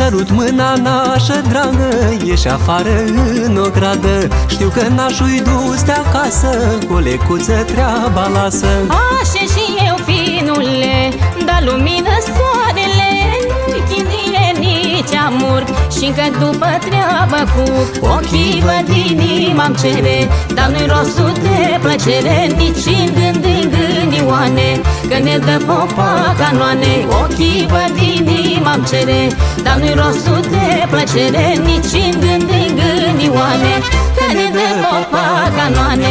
sărut mâna nașă dragă, ieși afară în o gradă. Știu că nașul-i dus-te acasă, cu lecuță treaba lasă. Așa și eu, finule, da lumină soarele, nu-i chinie nici amur, și încă după treabă fug. Ochii văd, inima-mi cere, dar nu-i rostul de plăcere, nici în gând în gânioane, că ne dă popa canoane. Ochii văd, inima-mi cere, dar nu-i rostul de plăcere, nici în gând în gânioane, că ne dă popa canoane.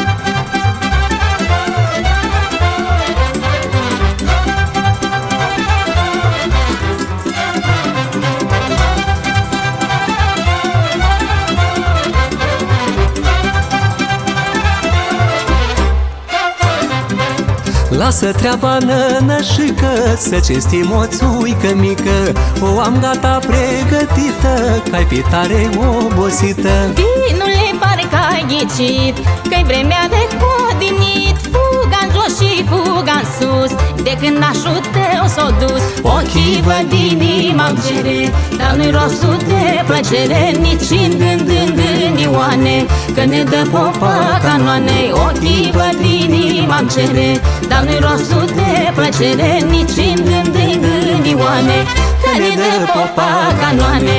Lasă treaba nănășică, să cinstim o țuică mică. O am gata pregătită, că-ai fi tare obosită. Vinule, parcă ai ghicit, că-i vremea de hodinit. Fuga-n jos și fuga-n sus, de când nașul tău s-o dus. Ochii văd, inima-mi cere, dar nu-i rostul de plăcere, nici în gând în gânioane, că ne dă popa canoane. Ochii văd, inima-mi cere, dar nu-i rostul de plăcere, nici în gând în gânioane, că ne dă popa canoane.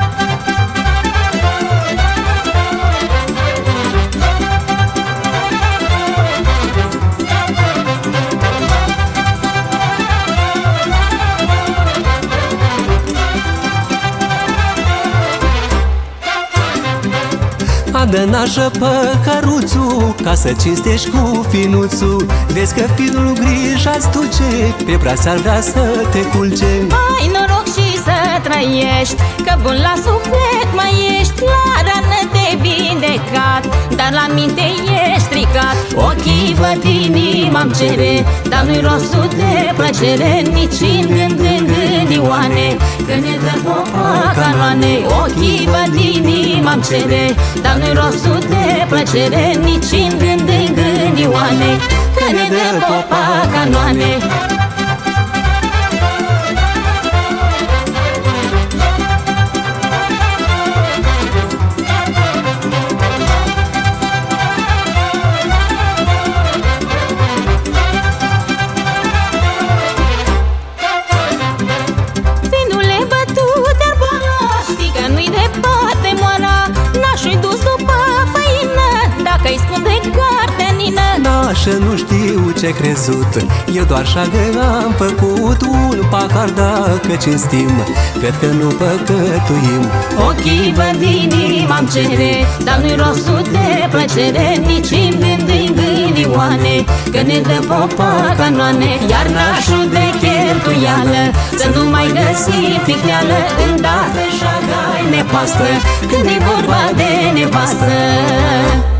Adă nașă păcăruțul, ca să cinstești cu finuțul. Vezi că finul grija-ți duce, pe braț ar vrea să te culce. Ai noroc și să trăiești, că bun la suflet mai ești. La rană te vindecat, dar la minte ești stricat. Ochii văd, inima-mi cere, dar nu-i rostul de plăcere, nici în gând în gânioane, că ne dă popa canoane. Ochii văd, inima-mi cere, dar nu-i rostul de plăcere, nici în gând în gânioane, că ne dă popa canoane. Că-i spun de gardenină. Nașă, nu știu ce crezut, eu doar șagă am făcut. Un pahar dacă cinstim, cred că nu păcătuim. Ochii văd, inima-mi cere, dar nu-i rostul de plăcere, nici în gând în gânioane, că ne dă popa canoane. Iar nașul de cheltuială, să nu mai găsim picleală, îndată șaga-i nepastă, când e vorba de nevastă.